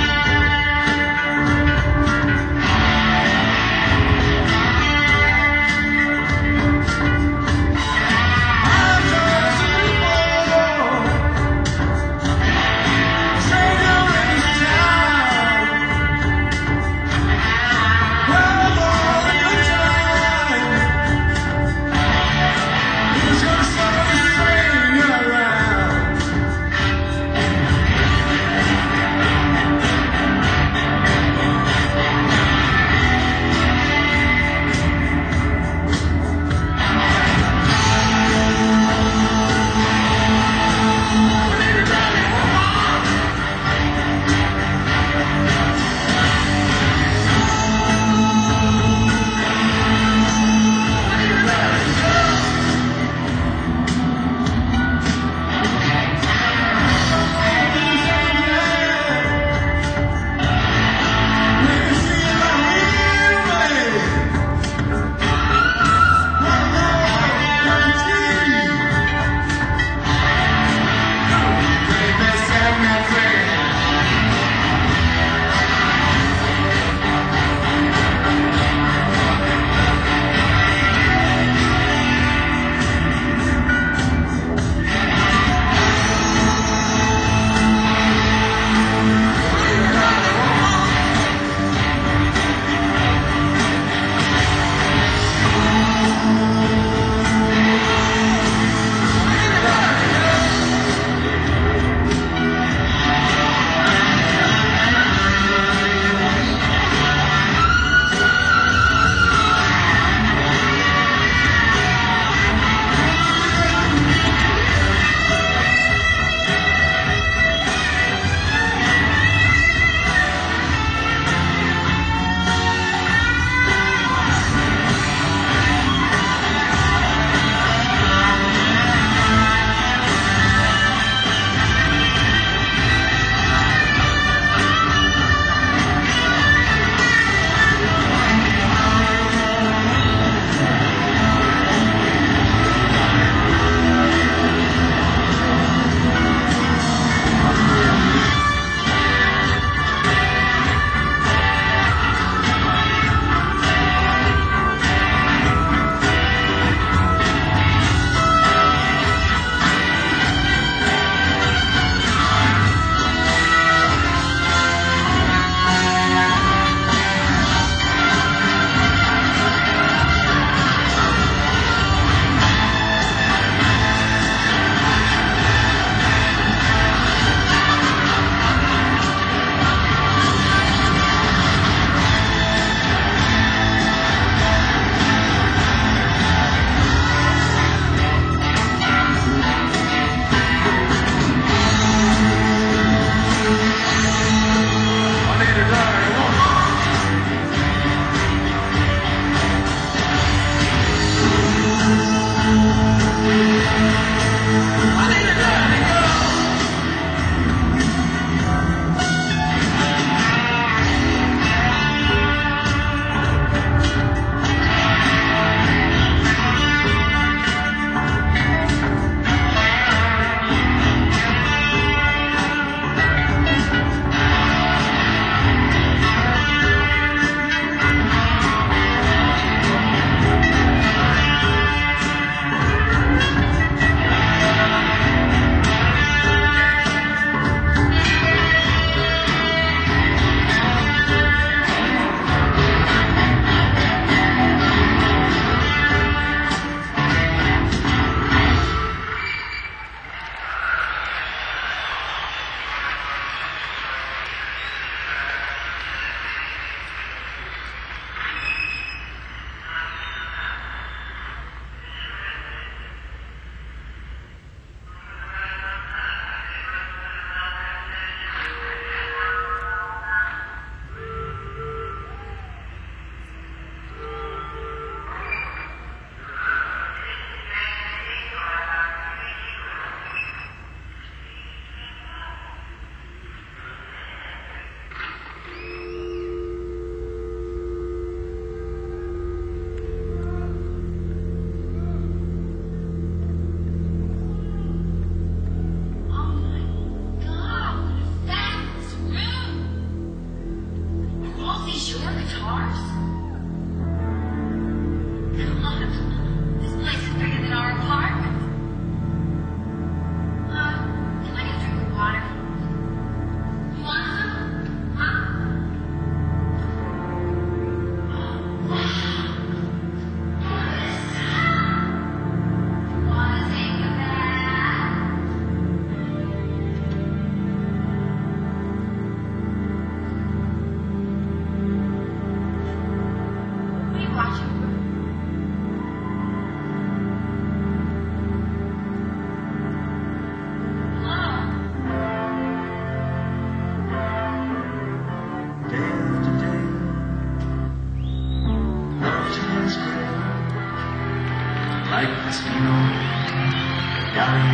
like casino, galley,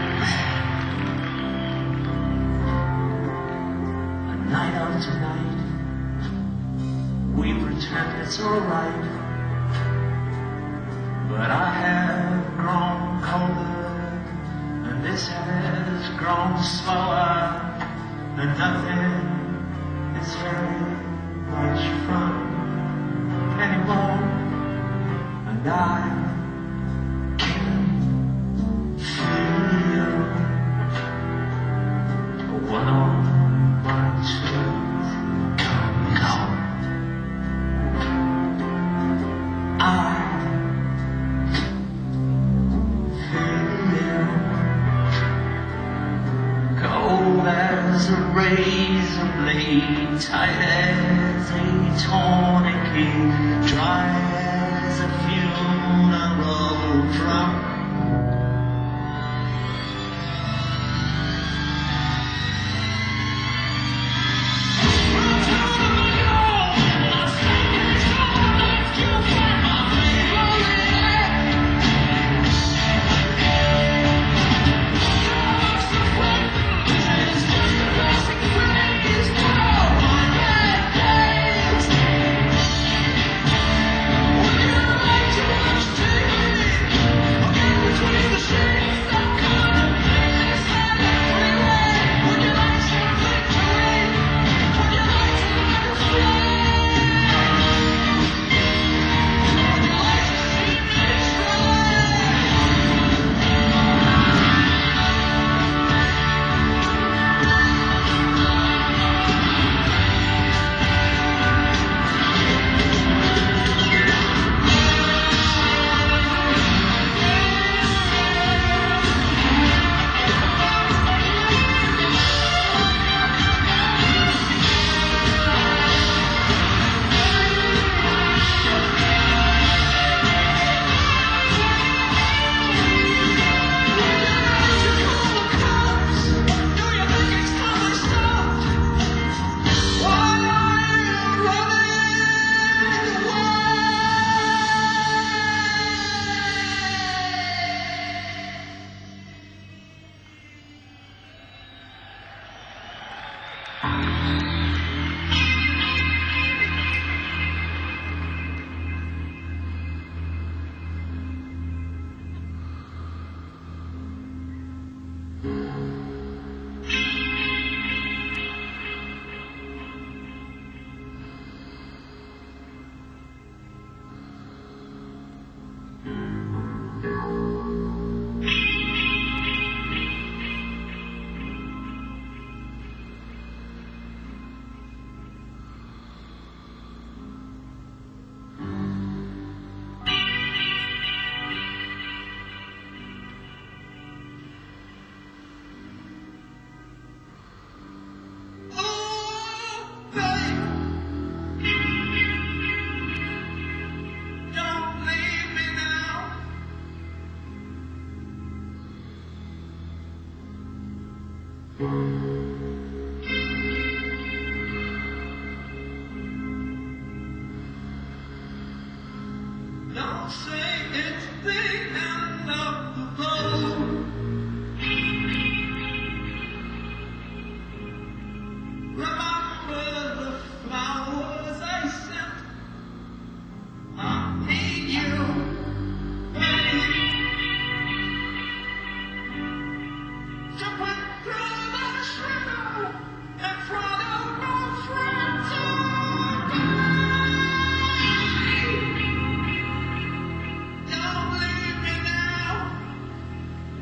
a night after night, we pretend it's alright, but I have grown colder, and this has grown slower, and nothing is very much fun anymore, and I can feel one on my tooth coming out. I feel cold as a razor blade, tight as a tourniquet, dry as a funeral drum. Don't say it's the end of the road. Remember the flowers I sent. I need you, babe, to put through the shadow in front of my friends all day. Don't leave me now.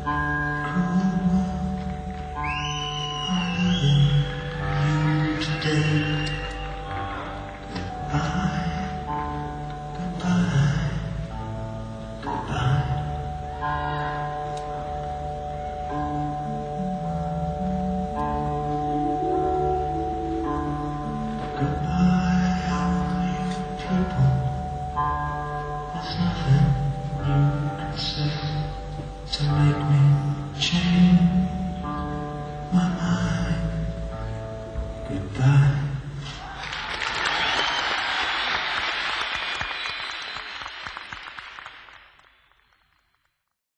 today. Goodbye, goodbye, goodbye. Goodbye.